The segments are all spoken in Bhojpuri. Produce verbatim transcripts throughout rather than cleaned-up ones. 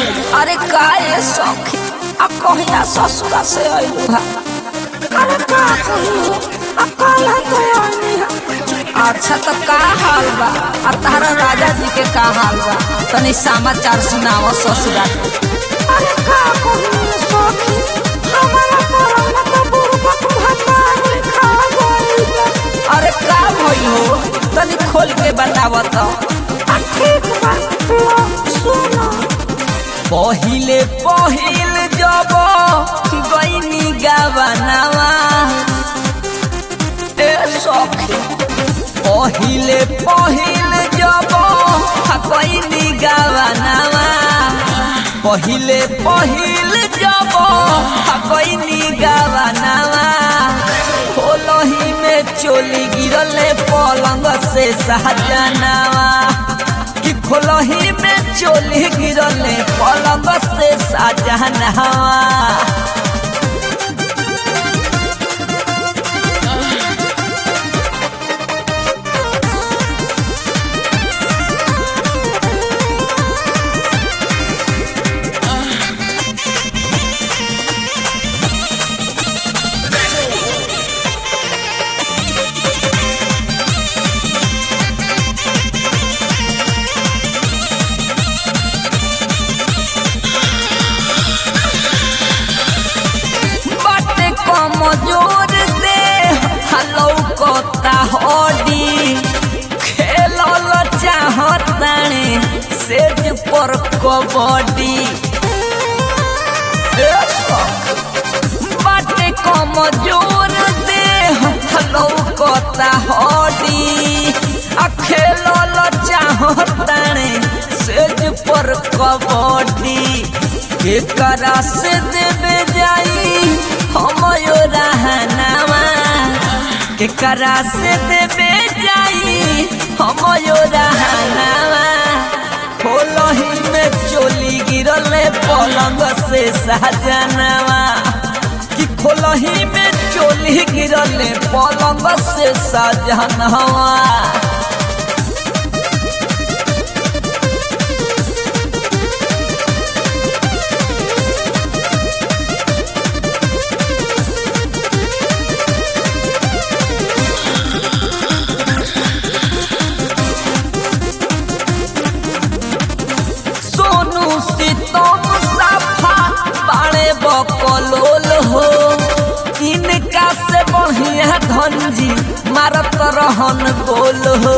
अरे काहे सखी अब कहिया ससुरा से आइलू हा? अरे का कहियो अब काला तो आनी हा। अच्छा तो का हाल बा? आ तारा राजा जी के का हाल बा? तनी समाचार सुनाओ ससुरा के। अरे का कहियो सखी हमारा करम तो बुरबक भतार खा गइल बा। अरे का भइल हो तनी खोल के बताव तो। ठीक बा सुनो। पहिले पहिल जब गइनी गावनावा ए सखी पहिले पहिल जब गइनी गावनावा पहिले पहिल जब गइनी गावनावा होलही में चोली गिरले पलंग से सहजनावा कि खोलही में चोली गिरले पलंग से सहजनावा। मजूर दे हलो कोता होडी खेलल चाहताने सेज पर कबड्डी बाटे को मजूर दे हलो कोता होडी आ खेलल चाहताने सेज पर कबड्डी के करा से देवे जाई हम यो रहनावा के करा से देवे जाई हम यो रहनावा होलही में चोली गिरले पलंग से सहजनावा कि खोलही में चोली गिरले पलंग से सहजनावा। तुम साफा बाड़े बकलोल हो इनका से बढ़िया धनजी मारत रहन गोल हो।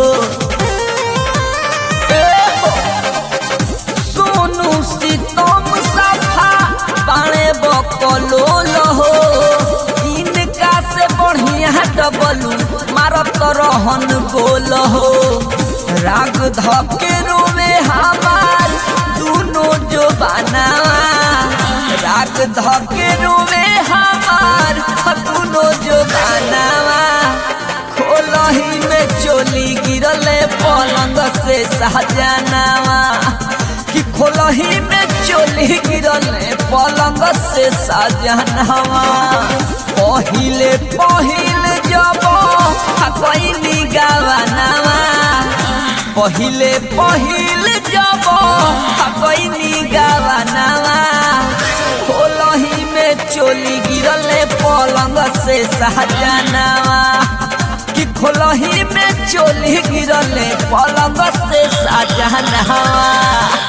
सोनू सी तुम साफा बाड़े बकलोल हो इनका से बढ़िया डबलू मारत रहन गोल हो। राग धके रोवे हमार दोनों जो बनावा राग धके रोवे हमार दोनों जो बनावा खोलही में चोली गिरले पलंग से सहजनावा कि खोलही में चोली गिरले पलंग से सहजनावा। पहिले पहिल जब गइनी गावनावा पहिले पहिल जब गइनी गावनावा होलही में चोली गिरले पलंग से सहजनावा कि खोलही में चोली गिरले पलंग से सहजनावा।